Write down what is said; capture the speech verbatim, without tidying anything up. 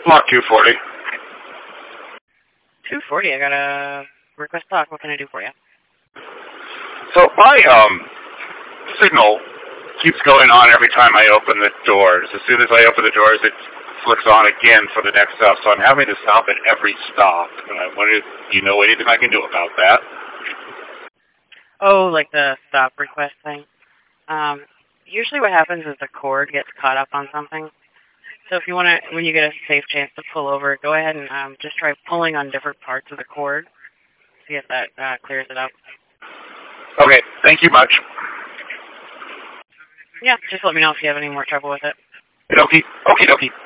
Block two forty. two forty, I got a request talk. What can I do for you? So my um signal keeps going on every time I open the doors. As soon as I open the doors, it flicks on again for the next stop. So I'm having to stop at every stop. And I wonder if you know anything I can do about that. Oh, like the stop request thing? Um, usually what happens is the cord gets caught up on something. So if you want to, when you get a safe chance to pull over, go ahead and um, just try pulling on different parts of the cord. See if that uh, clears it up. Okay, thank you much. Yeah, just let me know if you have any more trouble with it. Okie dokie. Okie dokie.